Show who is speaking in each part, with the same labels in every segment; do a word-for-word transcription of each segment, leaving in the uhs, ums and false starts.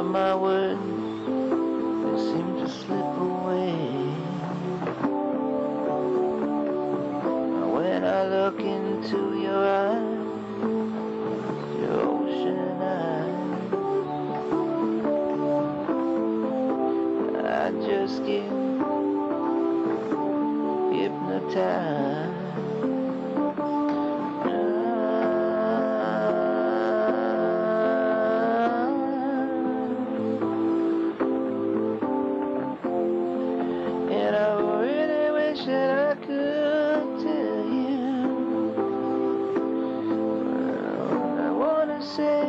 Speaker 1: but my words they seem to slip away. When I look into your eyes, your ocean eyes, I just get hypnotized. And I really wish that I could tell you what I wanna say.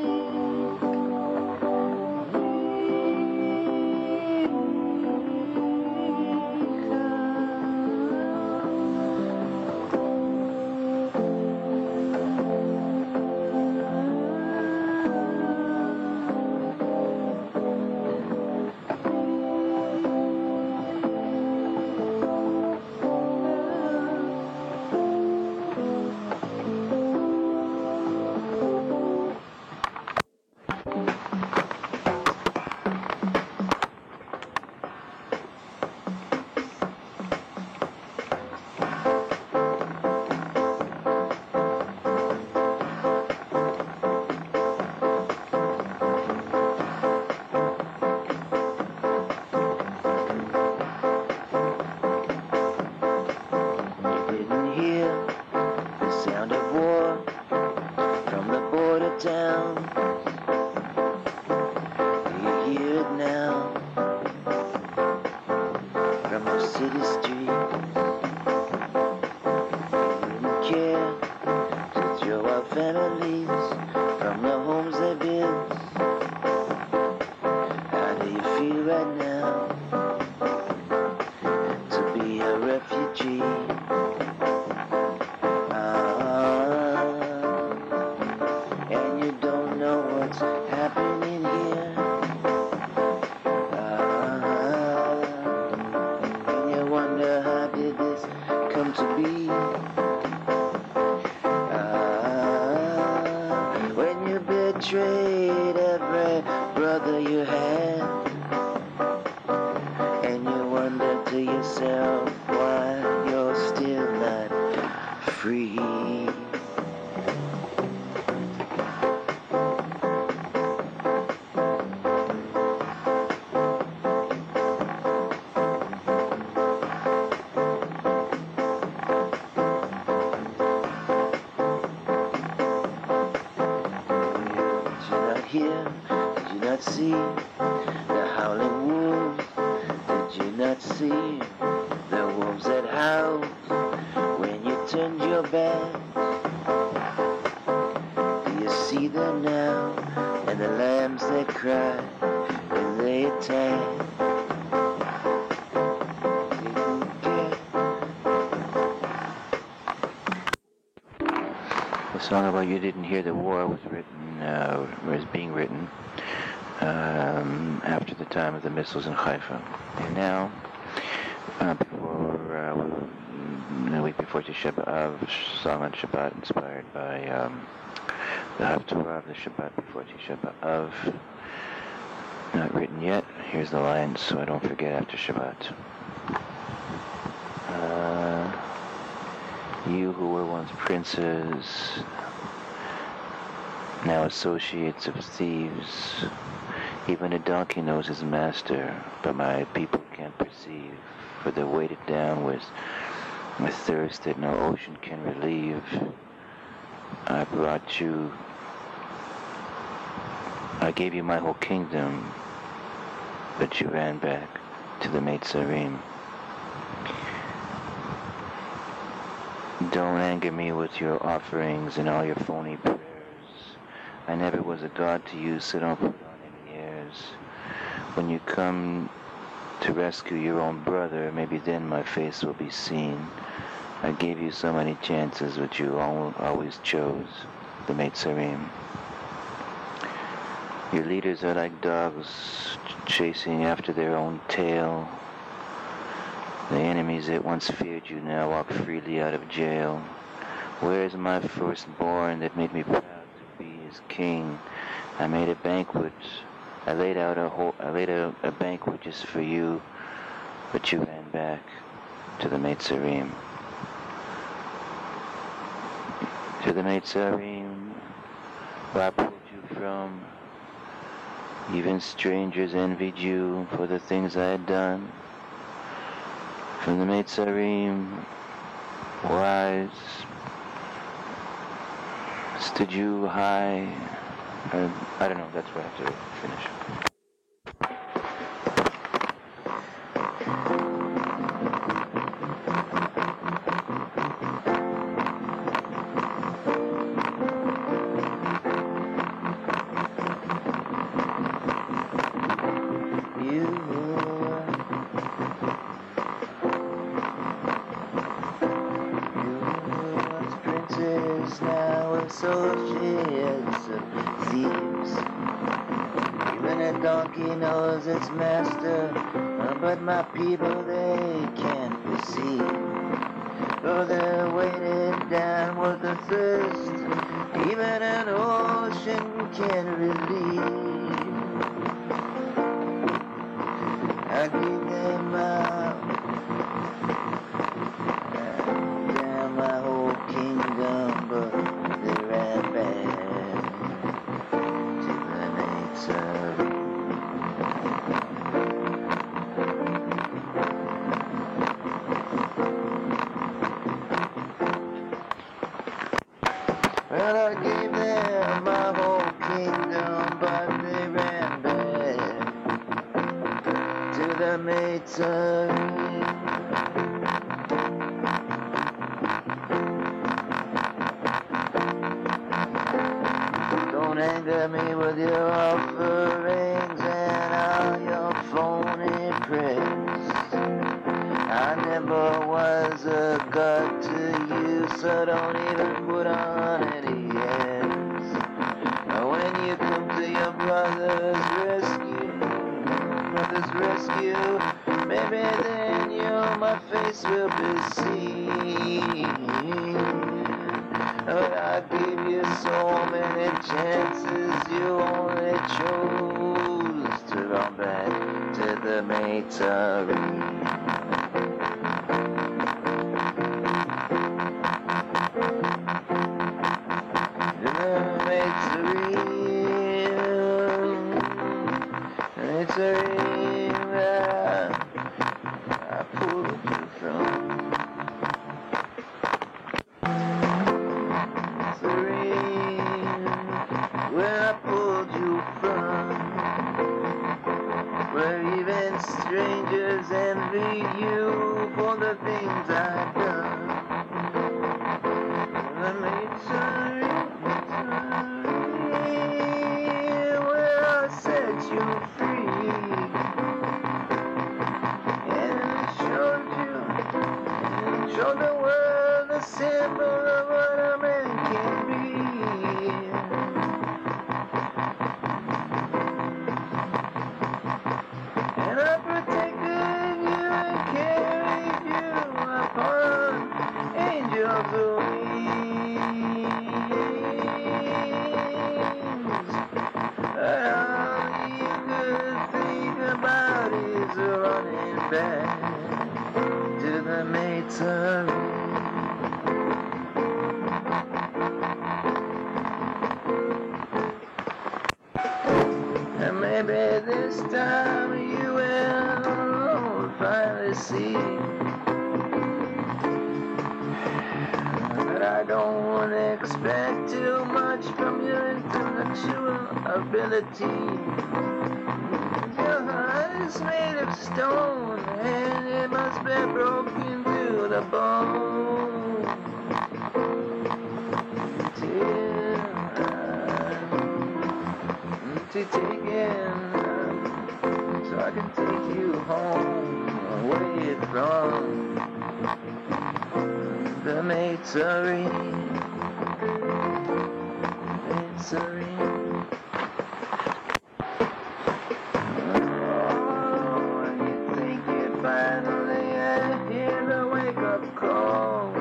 Speaker 1: Down. Do you hear it now? From our city streets, we didn't care to throw our families from the homes they built. How do you feel right now to be a refugee? Happening here, ah, and you wonder how did this come to be? Ah, when you betrayed every brother you had, and you wonder to yourself why you're still not free. Here, did you not see the howling wolves? Did you not see the wolves that howled when you turned your back? Do you see them now, and the lambs that cry when they attack? The song about You Didn't Hear the War was written, uh, was being written um, after the time of the missiles in Haifa. And now, uh, before, uh, a week before Tisha B'Av, song on Shabbat inspired by um, the Haftarah of the Shabbat before Tisha B'Av. Not written yet. Here's the lines so I don't forget after Shabbat. Uh, you who were once princes, now associates of thieves. Even a donkey knows his master, but my people can't perceive, for they're weighted down with a thirst that no ocean can relieve. I brought you, I gave you my whole kingdom, but you ran back to the Meitzarim. Don't anger me with your offerings and all your phony prayers. I never was a god to you, so don't put on any airs. When you come to rescue your own brother, maybe then my face will be seen. I gave you so many chances, but you always chose the Meitzarim. Your leaders are like dogs chasing after their own tail. The enemies that once feared you now walk freely out of jail. Where is my firstborn that made me proud to be his king? I made a banquet I laid out a whole, I laid out a banquet just for you, but you ran back to the Meitzarim. To the Meitzarim, where I pulled you from. Even strangers envied you for the things I had done. From the Meitzarim, wise, stood you high. I, I don't know, that's where I have to finish.
Speaker 2: Soldiers of thieves. Even a donkey knows its master, but my people they can't perceive. Oh, they're weighted down with the thirst, even an ocean can relieve. I give them out, down my whole kingdom, but they ran back to the Meitzarim. Well, I gave them my whole kingdom, but they ran back to the Meitzarim. Don't anger me with your offerings and all your phony prayers. I never was a god to you, so don't even put on any airs. When you come to your brother's rescue, mother's rescue, maybe then you, my face will be seen. But I gave you so many chances, you only chose to go back to the Meitzarim. Strangers envy you for the things I've done. The Meitzarim, where I set you free, and showed you, and showed the world the symbol of what a man can be. And I protected you and carried you upon angels' wings. But all you could think about is running back to the Meitzarim. And maybe this time you will finally see that I don't expect too much from your intellectual ability. Your heart is made of stone and it must be broken to the bone. To take in, so I can take you home, away from the Meitzarim, Meitzarim. Oh, and you think you finally hear the wake-up call,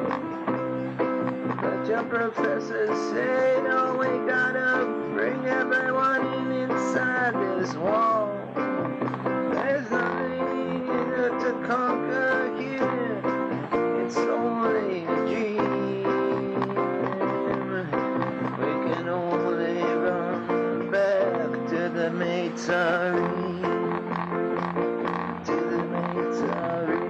Speaker 2: but your professors say, no, we gotta bring it back. I wanted inside this wall. There's nothing to conquer here. It's only a dream. We can only run back to the Meitzari. To the Meitzari.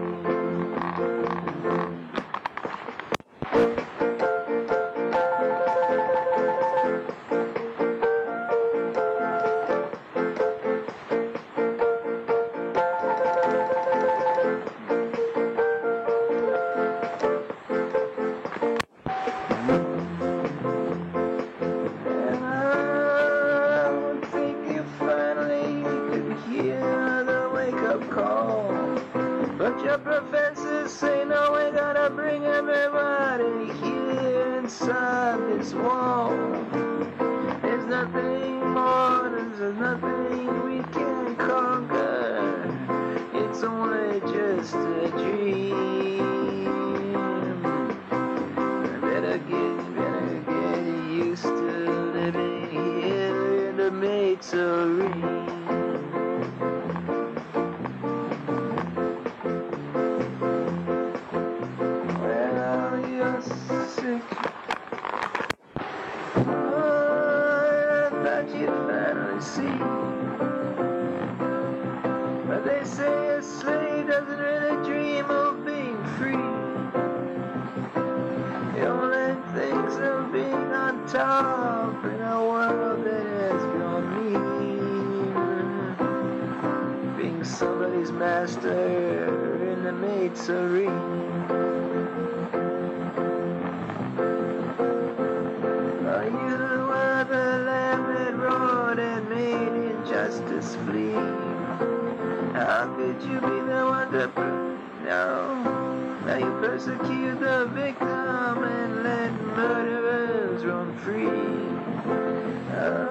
Speaker 2: Your professors say no, we gotta bring everybody here inside this wall. There's nothing more, there's nothing we can conquer. It's only just a dream. Better get, better get used to living here in the Meitzari. But they say a slave doesn't really dream of being free. He only thinks of being on top in a world that has gone mean. Being somebody's master in the Meitzari. Are you the lamb that roared and made injustice flee? How could you be the one to prove? No, now you persecute the victim and let murderers run free. Uh,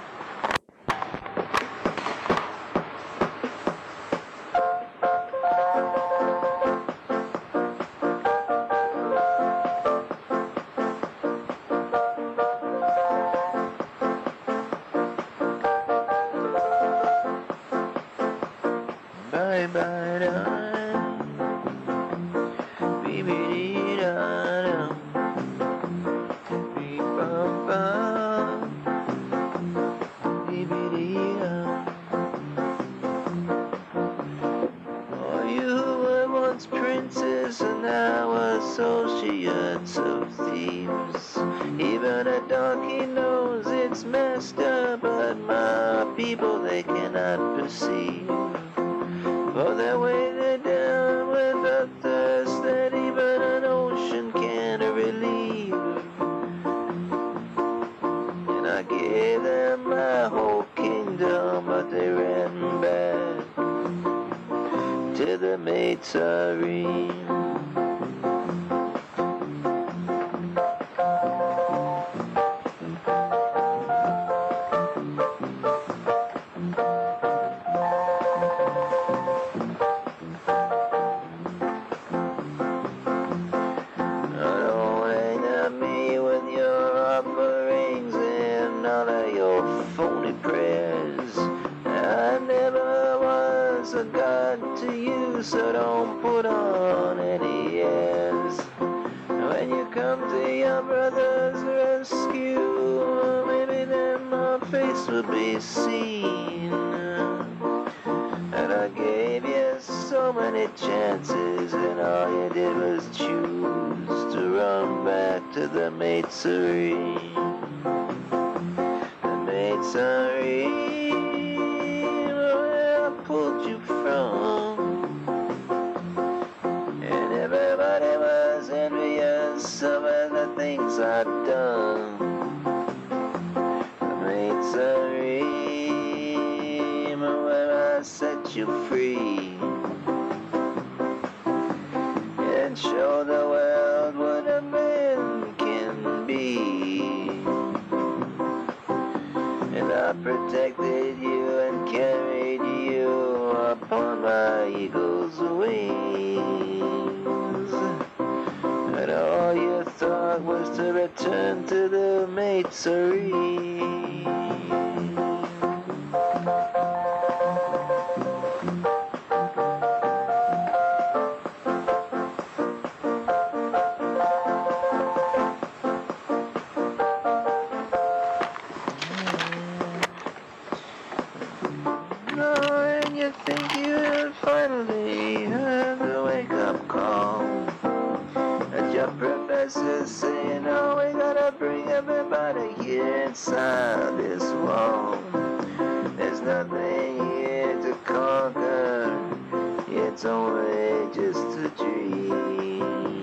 Speaker 2: Bye bye da, bee bee da da, bee bum bum, bee bee dee da. Oh, you were once princes and now associates of thieves. Even a donkey knows its master, but my people they cannot perceive. For they're weighted down with a thirst that even an ocean can't relieve. And I gave them my whole kingdom, but they ran back to the Meitzari. Phony prayers. I never was a god to you, so don't put on any airs. When you come to your brother's rescue, maybe then my face will be seen. And I gave you so many chances, and all you did was choose to run back to the Meitzari. Sorry, where I pulled you from, and everybody was envious of the things I'd done. The Meitzari, where I set you free, and show the world what a man can be. And I protected you and carried you upon my eagle's wings. And all you thought was to return to the Meitzari.
Speaker 1: you think you have finally heard the wake-up call? And your professor's saying, oh, we gotta bring everybody here inside this wall. There's nothing here to conquer, it's only just a dream.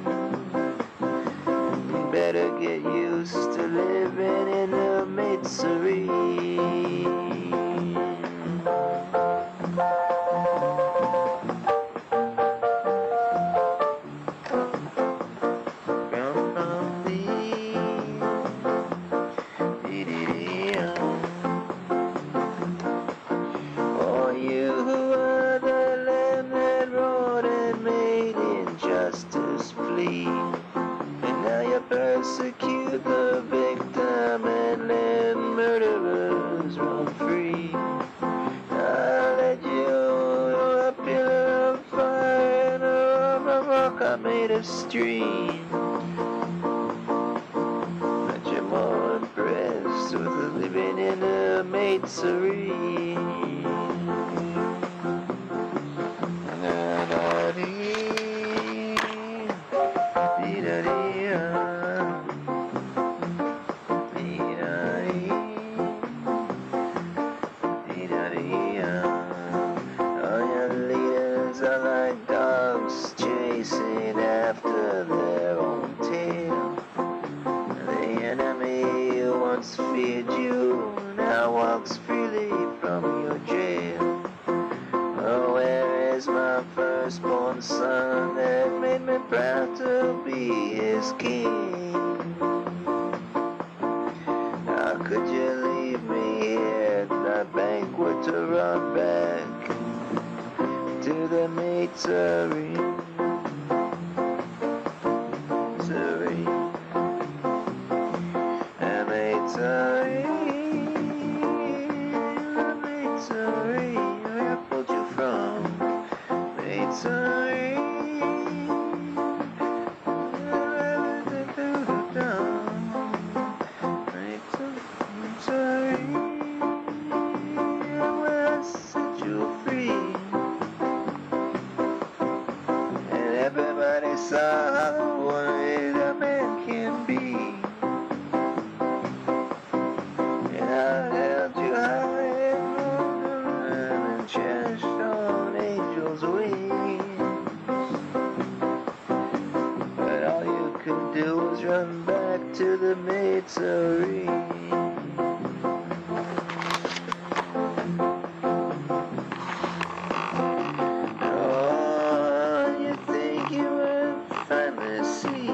Speaker 1: You better get used to living in a misery. Persecute the victim and let murderers run free. I'll let you a pillar of fire and a rock I made a stream. But you're more impressed with living in a maidsery. Chasing after their own tail. The enemy who once feared you now walks freely from your jail. Oh, where is my firstborn son that made me proud to be his king? How could you leave me here at the banquet to run back to the maidsery? Sorry, I'm sorry, where I pulled you from. Made sorry, I'm sorry, where I set you free. And everybody saw how wide a man can be. I held you high and cherished on angels' wings. But all you could do was run back to the maidsery. Oh, you think you will finally see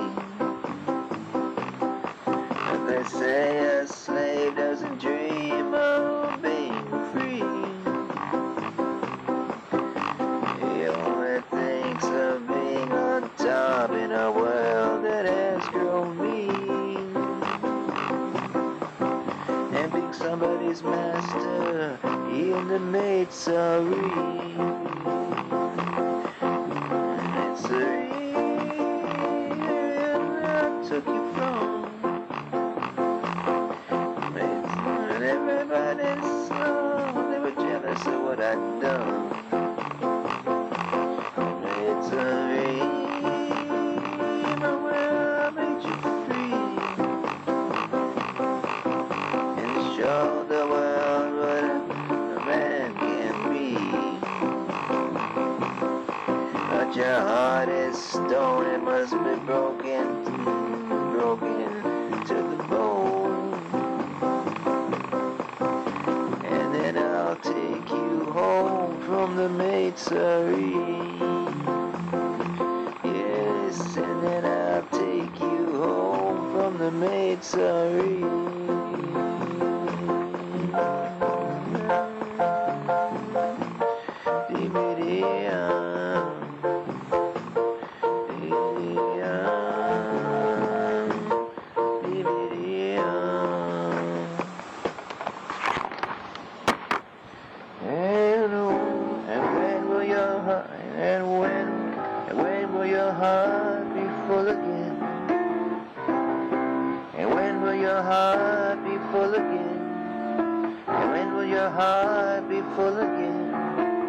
Speaker 1: that they say a slave doesn't dream of being free. He only thinks of being on top in a world that has grown mean. And being somebody's master, he and the maidsery. Maidsery, where I took you from. Everybody saw, they were jealous of what I'd done. It's a dream where I made you free and show the world what a man can be. But your heart is stone, it must be broken, broken to the bone. I'll take you home from the maidsery. Yes, and then I'll take you home from the maidsery. And when, and when will your heart be full again? And when will your heart be full again? And when will your heart be full again?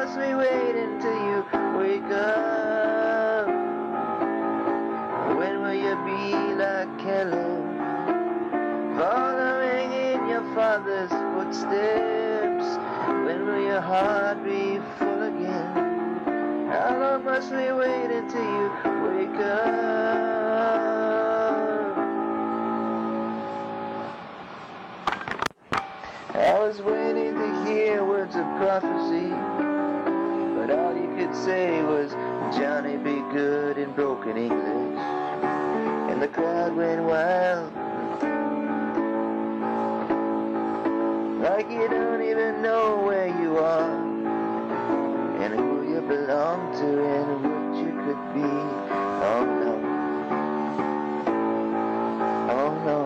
Speaker 2: must we wait until you wake up? When will you be like Caleb, following in your father's footsteps? When will your heart be full again? How long must we wait until you wake up? I was waiting to hear words of prophecy, but all you could say was, Johnny, be good in broken English. And the crowd went wild, like you don't even know where you are, and who you belong to, and what you could be. Oh no, oh no.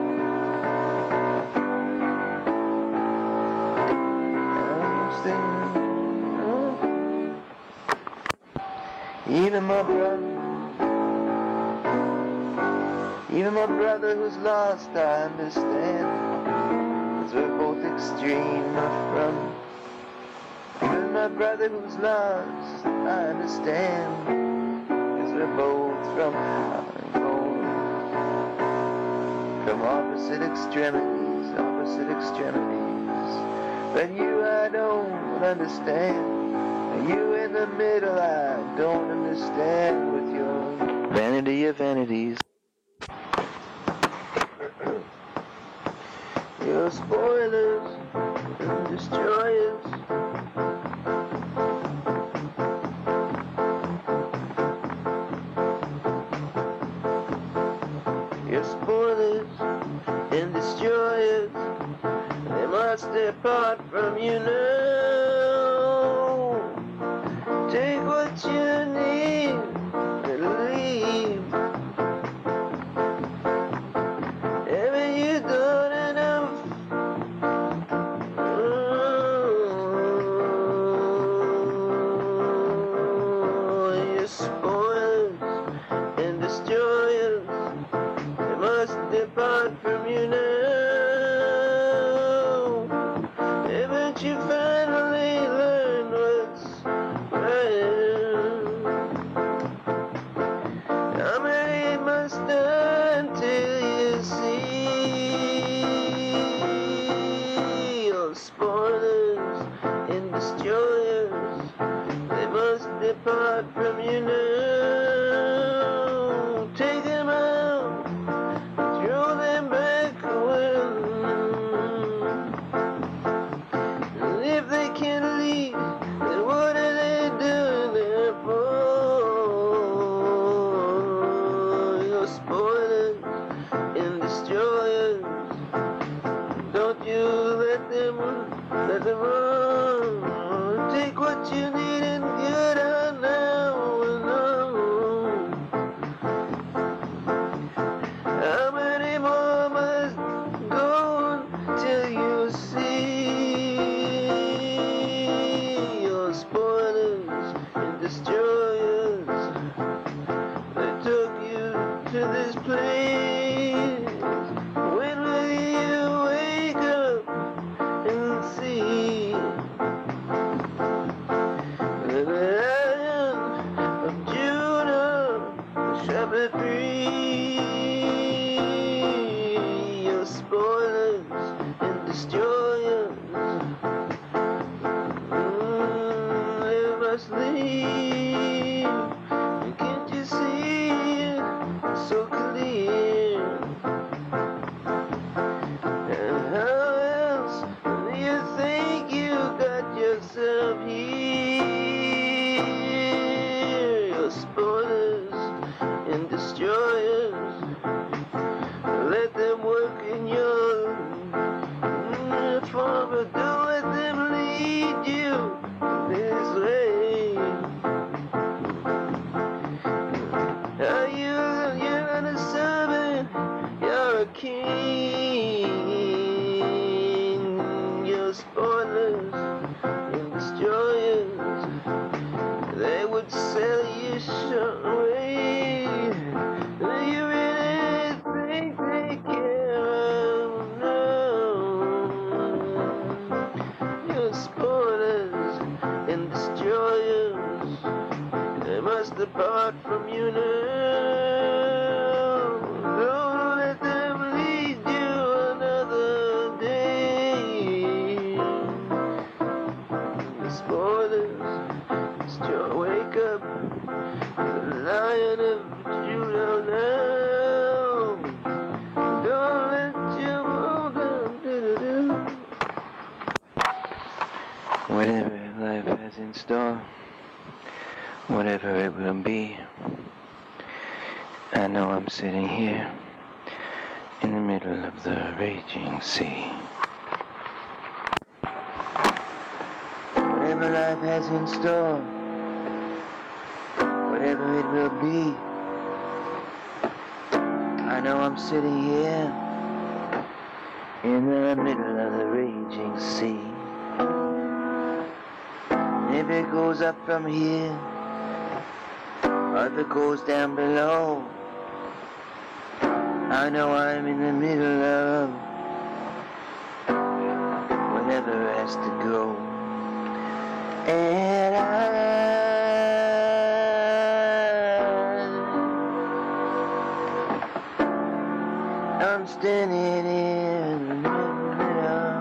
Speaker 2: Even my brother, even my brother who's lost, I understand, 'cause we're both extreme from. Even my brother who's lost, I understand, 'cause we're both from, both from opposite extremities, opposite extremities. But you I don't understand. You in the middle, I don't understand, with your vanity of vanities. Your spoilers and destroyers. Your spoilers and destroyers, they must depart from you now. Take what you need and leave. Haven't you done enough? Oh, your spoilers and destroyers, they must depart from you now. Haven't you finally learned what's how many must die till you see? Your spoilers and destroyers, they must depart from you now. Take them out, throw them back away. And if they can't leave, then what are they doing there for? Your spoilers and destroyers, don't you let them, let them run. Take what you need and get out now and on. How many more must go till you see? Your spoilers and destroyers, they took you to this place. When will you wake up and see the Lion of Judah shall be free? Your spoilers and destroyers, mm, they must leave. Can't you see it so clear? And how else do you think you got yourself here? Your spoilers and destroyers, let them work in your mm, farm, but don't let them lead you this way. Are you, you're not a servant, you're a king. Your spoilers and destroyers, they would sell you away. Do you really think they care? No. Your spoilers and destroyers. apart from you now. Don't let them lead you another day. The spoilers, still wake up, the Lion of Judah now. Don't let you hold on, do-do-do.
Speaker 1: Whatever life has in store, whatever it will be, I know I'm sitting here in the middle of the raging sea.
Speaker 2: Whatever life has in store, whatever it will be, I know I'm sitting here in the middle of the raging sea. If it goes up from here, or if it goes down below, I know I'm in the middle of whatever has to go. And I, I'm standing in the middle,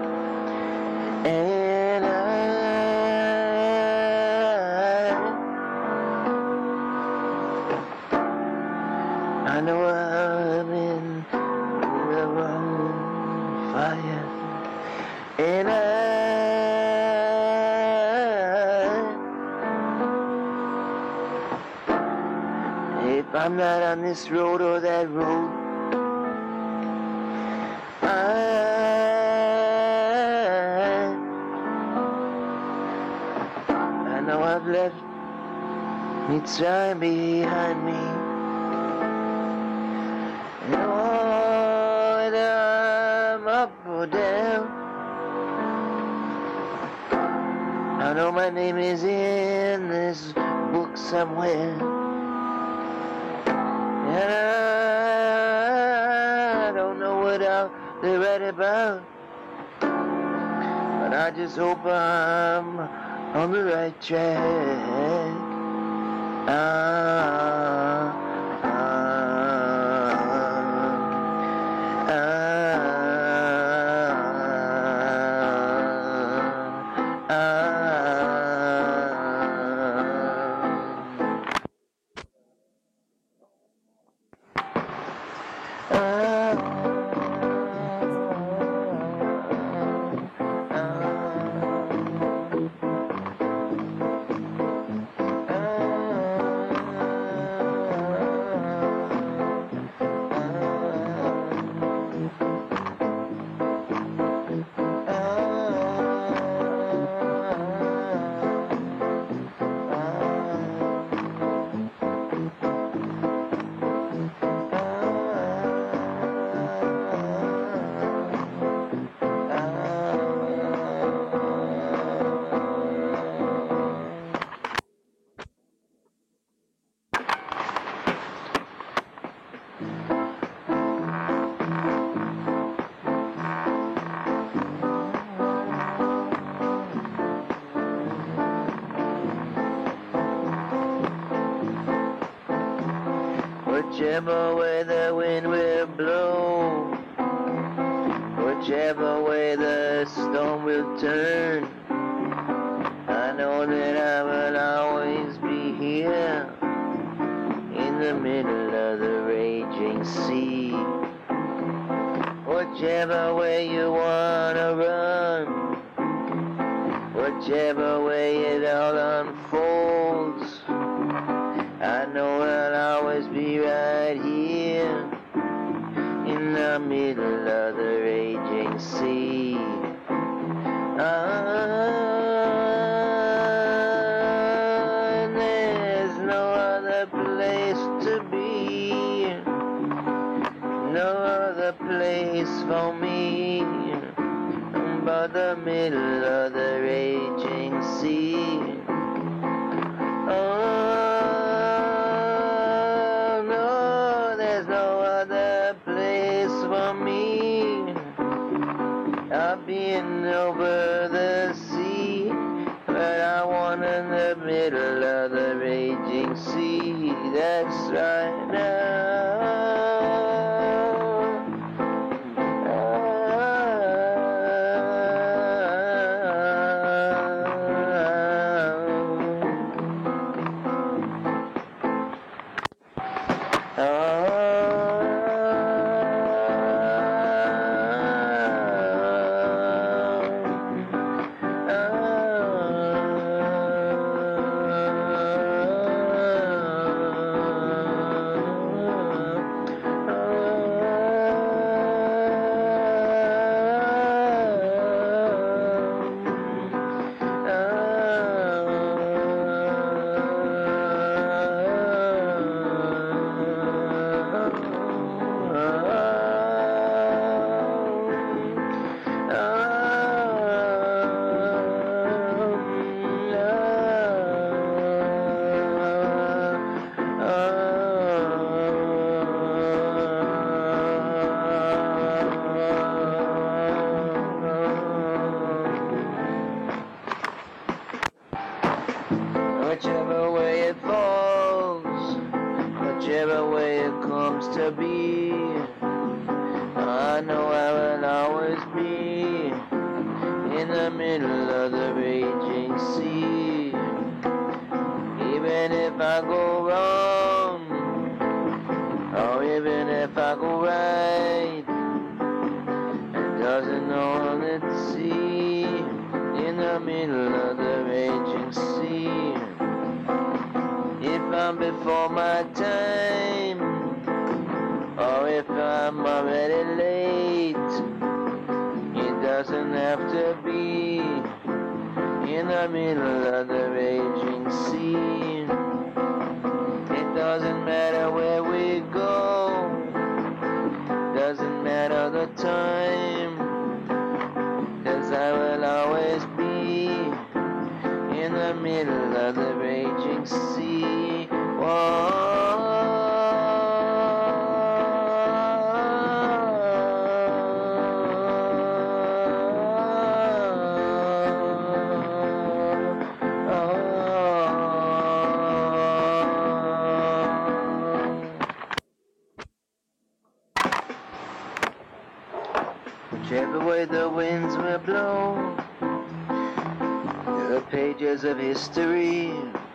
Speaker 2: and I, I know I'm in the wrong fire, and I, if I'm not on this road or that road, I, I know I've left me time behind me. Lord, I'm up or down. I know my name is in this book somewhere, and I don't know what I'll write about, but I just hope I'm on the right track. Ah, whichever way the wind will blow, whichever way the storm will turn, I know that I will always be here in the middle of the raging sea. Whichever way you wanna run, whichever way it all unfolds, I know I'll always be right here in the middle of the raging sea. Ah, there's no other place to be, no other place for me but the middle of the raging sea. Oh, I've been over the sea, but but I want in the middle of the raging sea. That's right now. Whichever way it falls, whichever way it comes to be, I know I will always be in the middle of the raging sea. Even if I go wrong, or even if I go right, it doesn't know let's see, in the middle of the raging sea. If I'm before my time, or if I'm already late, it doesn't have to be in the middle of the raging sea. It doesn't matter where we go, doesn't matter the time, 'cause I will always be in the middle of the raging sea. Whoa. Whichever way the winds will blow, the pages of history,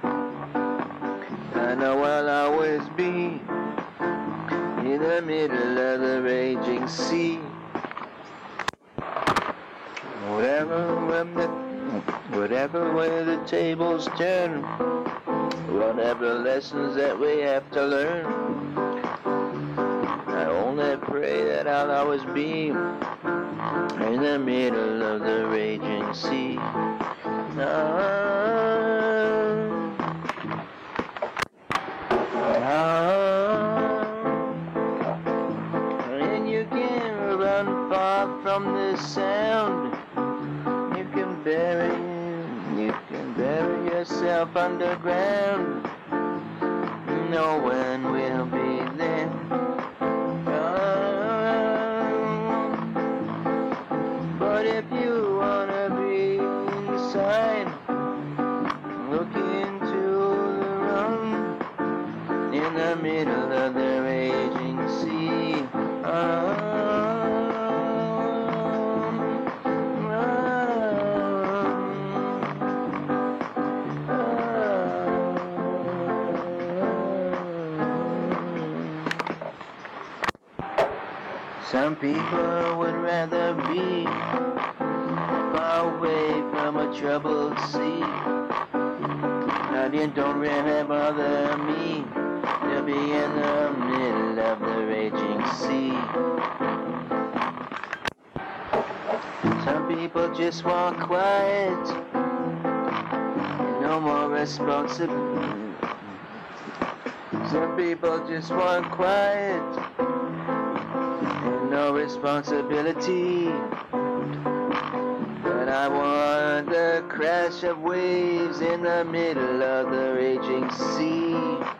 Speaker 2: I know I'll always be in the middle of the raging sea. Whatever, when the, whatever way the tables turn, whatever lessons that we have to learn, I only pray that I'll always be in the middle of the raging sea. And you can run far from the sound. You can bury, you can bury yourself underground. No one will be there. But if you wanna be inside, look into the room in the middle of the raging sea. Um, Some people would rather be far away from a troubled sea. But it don't really bother me to be in the middle of the raging sea. Some people just want quiet, no more responsibility. Some people just want quiet, no responsibility. But I want the crash of waves in the middle of the raging sea.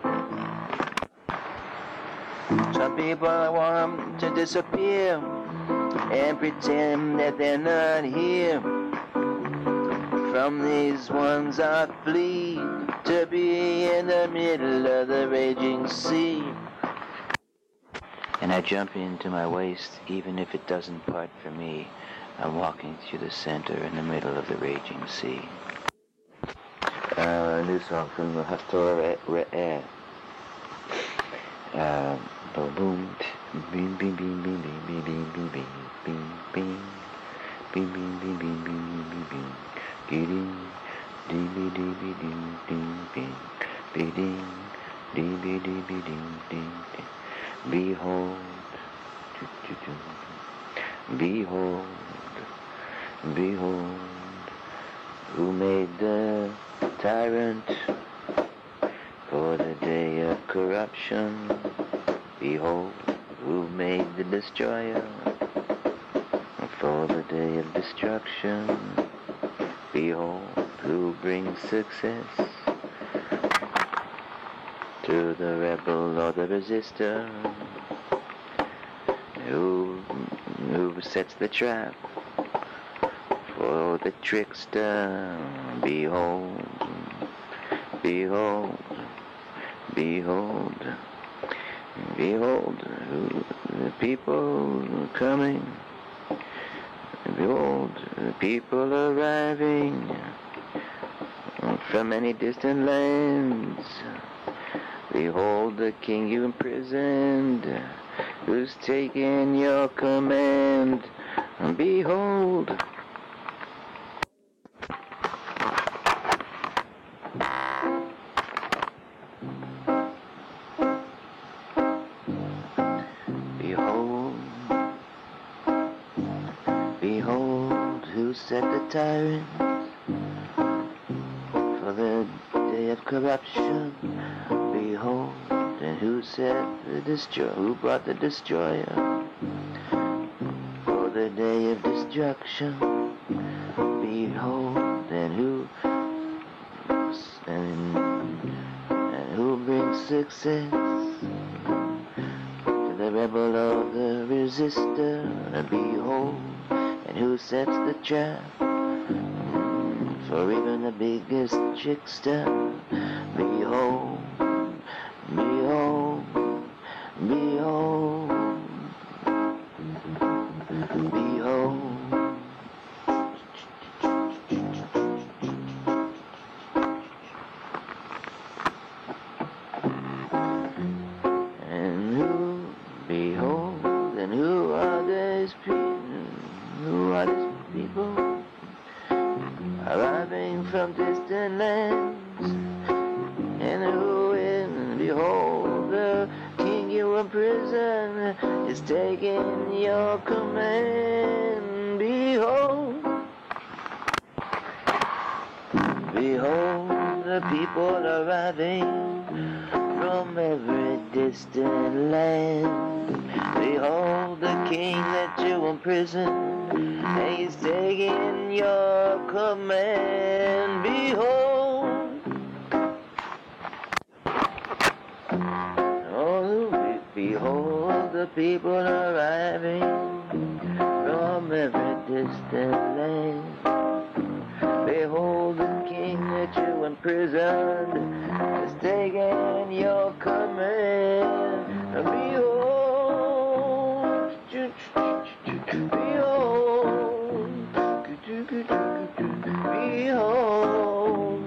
Speaker 2: Some people want to disappear and pretend that they're not here. From these ones I flee, to be in the middle of the raging sea.
Speaker 1: And I jump into my waist, even if it doesn't part for me. I'm walking through the center in the middle of the raging sea.
Speaker 2: Uh, a new song from the Haftorah Re'eh.
Speaker 1: Uh, boom, boom, bing, bing, bing, bing, bing, bing, bing, bing, bing, bing, bing, bing, bing, bing, bing, bing, bing, ding, ding, ding, ding, ding, ding, ding, ding, ding, ding, ding, ding, ding, ding. Behold, behold, behold, who made the tyrant for the day of corruption? Behold, who made the destroyer for the day of destruction? Behold, who brings success to the rebel or the resistor? Who, who sets the trap for the trickster? Behold, behold, behold, behold, who, the people coming. Behold, the people arriving from many distant lands. Behold the king you imprisoned, who's taken your command. Behold, behold, behold, who set the tyrant for the day of corruption? Behold, and who set the destroyer, who brought the destroyer for the day of destruction? Behold, and who and, and who brings success to the rebel or the resistor? Behold, and who sets the trap for even the biggest trickster? Behold, behold, behold, behold. And who, behold, and who are these people? Who are these people arriving from distant lands? And who in, behold, the king you imprison is taking your command. Behold, behold, the people arriving from every distant land. Behold the king that you imprison, and he's taking your command. Behold, oh, behold the people arriving from every distant land. Behold the king that you imprisoned is taking your command. Behold, behold,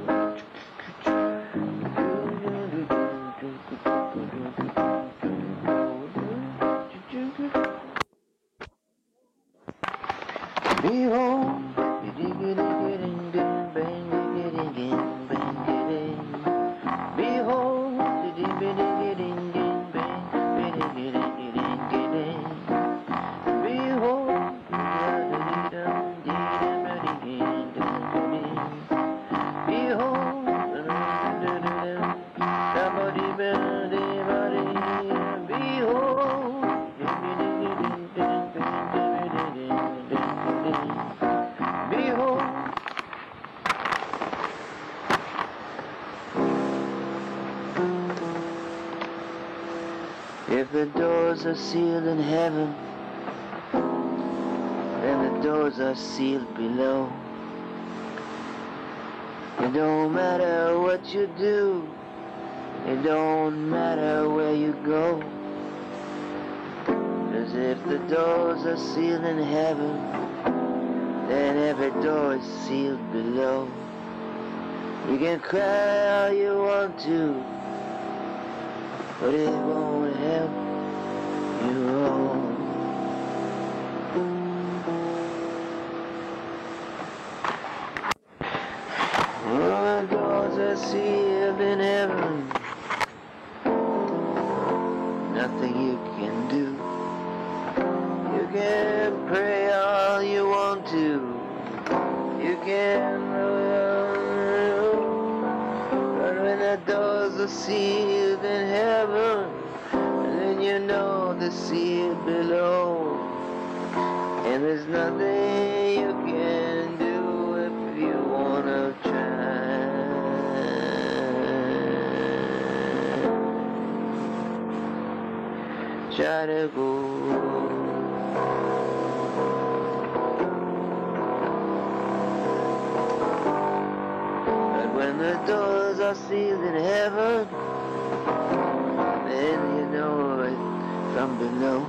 Speaker 1: behold, if the doors are sealed in heaven, then the doors are sealed below.
Speaker 2: It don't matter what you do. It don't matter where you go. 'Cause if the doors are sealed in heaven, then every door is sealed below. You can cry all you want to, but it won't help you all. All the doors are sealed in heaven. Nothing you can do. You can pray all you want to. You can, but when the doors are sealed in heaven, then you know the seal below. And there's nothing you can do if you wanna try. Try to go. But when the doors are sealed in heaven, then you know it from below.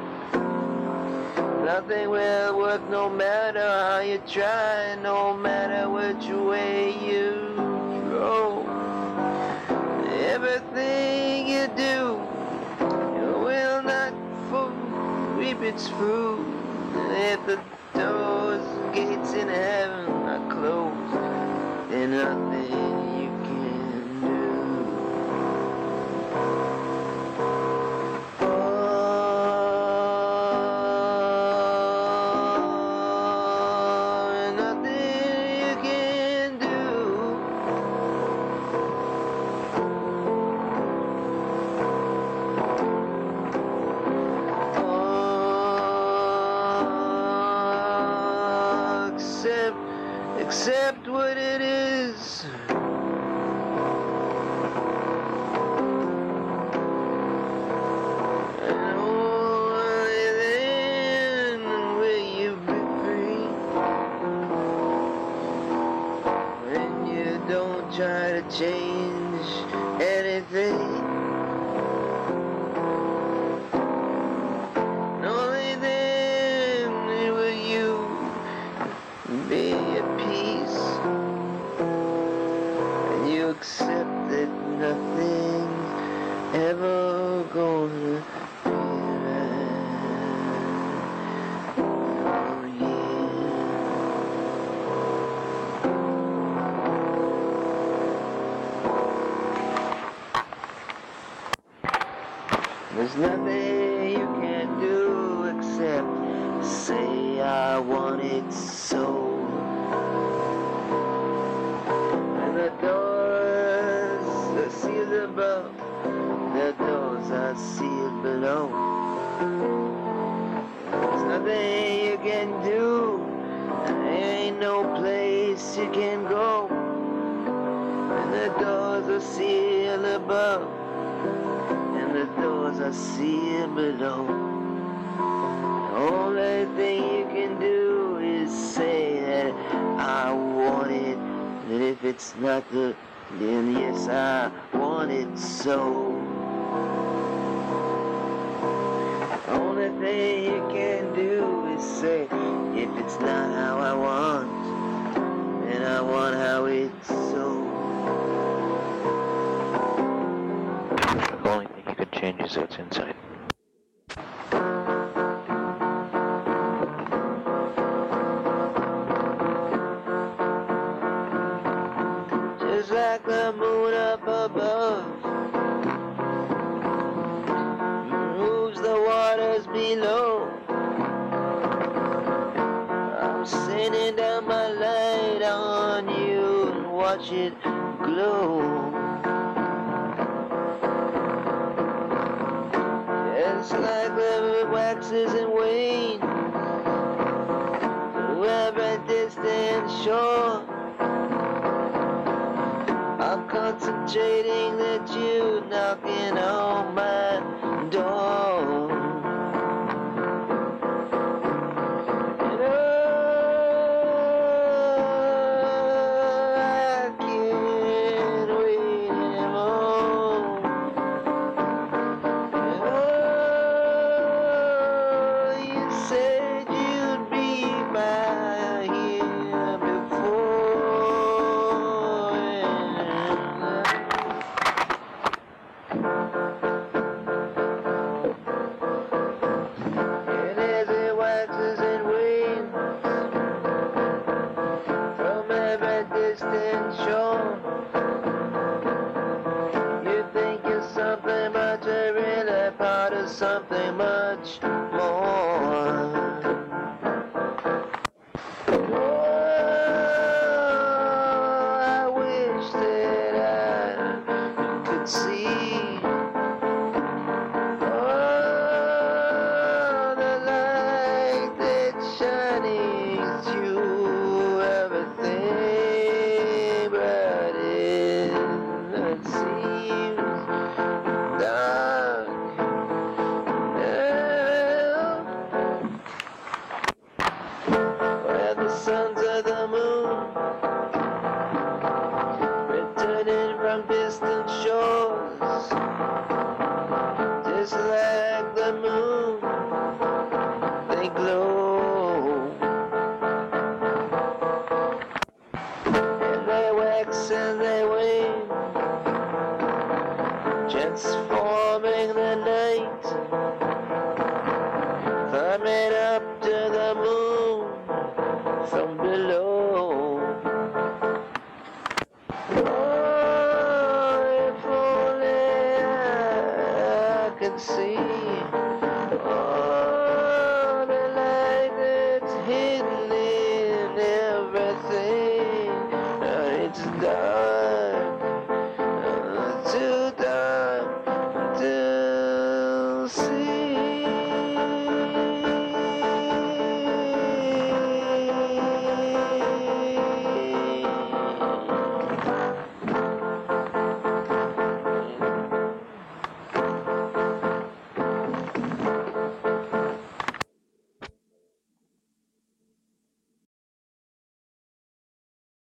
Speaker 2: Nothing will work no matter how you try, no matter which way you go. Everything you do, you will not reap its fruit. If the doors, gates in heaven are closed, then nothing you can do. Accept what it is. And only then will you be free. When you don't try to change anything. Only then will you be at peace, and you accept that nothing's ever gonna be right. Oh yeah. There's nothing you can do except say I want it so. And the doors are sealed above, the doors are sealed below. There's nothing you can do, there ain't no place you can go. And the doors are sealed above, and the doors are sealed below. Only thing you can do is say that I want it, that if it's not the, then yes, I want it so. Only thing you can do is say, if it's not how I want, then I want how it's so.
Speaker 1: The only thing you can change is what's inside.
Speaker 2: Just like the moon up above moves the waters below. I'm sending down my light on you and watch it glow. Just like the waxes and wane to every distant shore. I'm concentrating that you knocking on my door. And oh, I distant shore. You think you're something, but you're really part of something much more. See oh, the light that's shining through everything, but it seems dark now. Where the sons of the moon returning from distant shores, just like the moon, they glow, and they wax and they wane, transforming the night, climbing up to the moon from below. See